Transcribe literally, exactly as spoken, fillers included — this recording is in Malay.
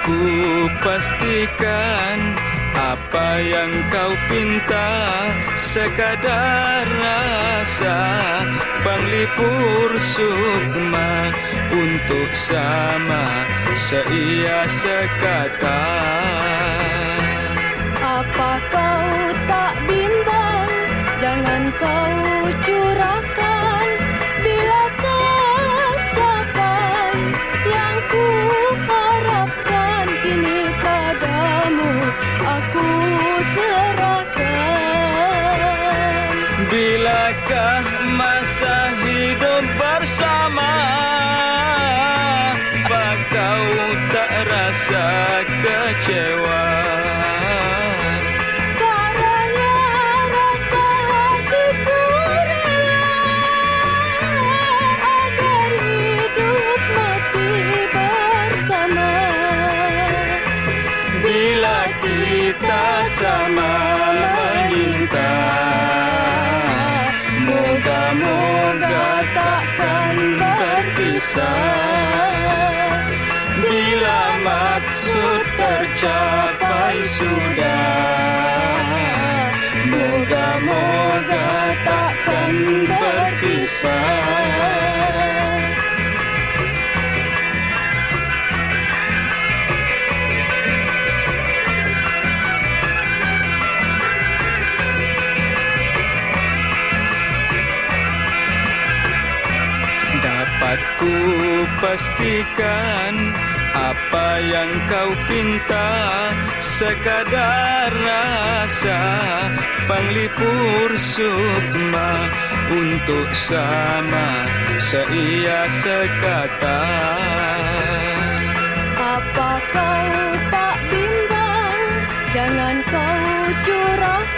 Ku pastikan apa yang kau pinta, sekadar rasa panglipur sukma untuk sama seia sekata. Apa kau tak bimbang? Jangan kau curahkan bila tercapai yang ku harapkan. Kini padamu aku serahkan. Bilakah masa hidup bersama, apa kau tak rasa kecewa? Kita sama meminta, moga-moga takkan berpisah. Bila maksud tercapai sudah, moga-moga takkan berpisah. Dapat ku pastikan apa yang kau pinta, sekadar rasa panglipur sukma untuk sama seia sekata. Apa kau tak bimbang? Jangan kau curahkan